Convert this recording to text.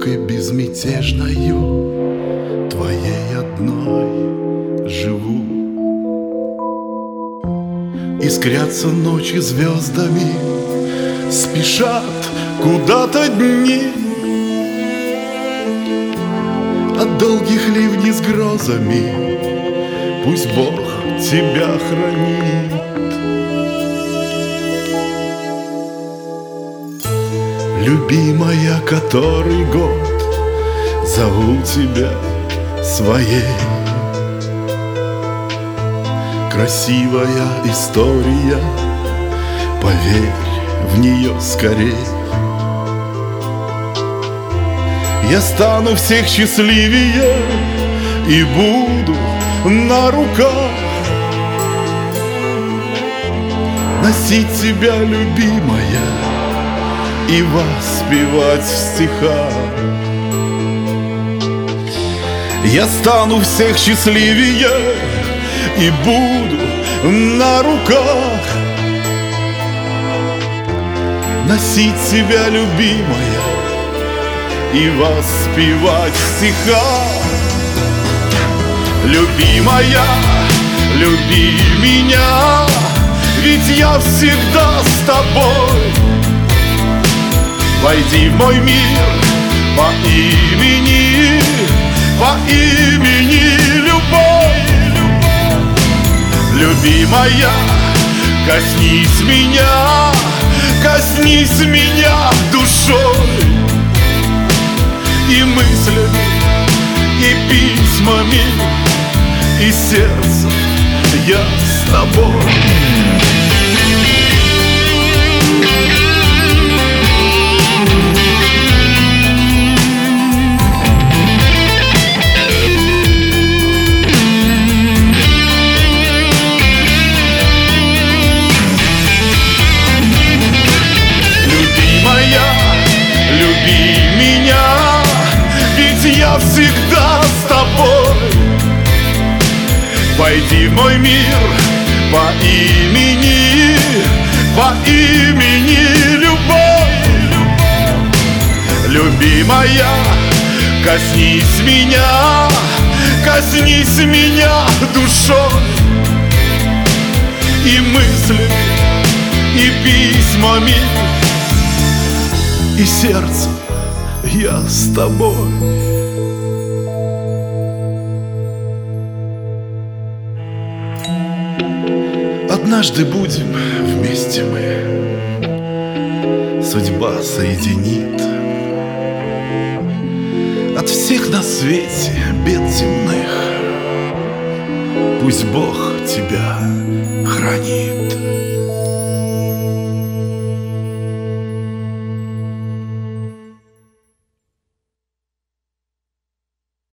одинокой, безмятежною, твоей одной живу. Искрятся ночи звездами, спешат куда-то дни, от долгих ливней с грозами пусть Бог тебя хранит. Любимая, который год зову тебя своей. Красивая история, поверь в нее скорей. Я стану всех счастливее и буду на руках носить тебя, любимая, и воспевать в стихах. Я стану всех счастливее и буду на руках носить тебя, любимая, и воспевать в стихах. Любимая, люби меня, ведь я всегда с тобой. Войди в мой мир по имени любовь. Любимая, коснись меня душой и мыслями, и письмами, и сердцем я с тобой. Люби меня, ведь я всегда с тобой. Войди в мой мир по имени любовь. Любимая, коснись меня душой и мыслями, и письмами, и сердцем я с тобой. Однажды будем вместе мы, судьба соединит. От всех на свете бед земных пусть Бог тебя хранит.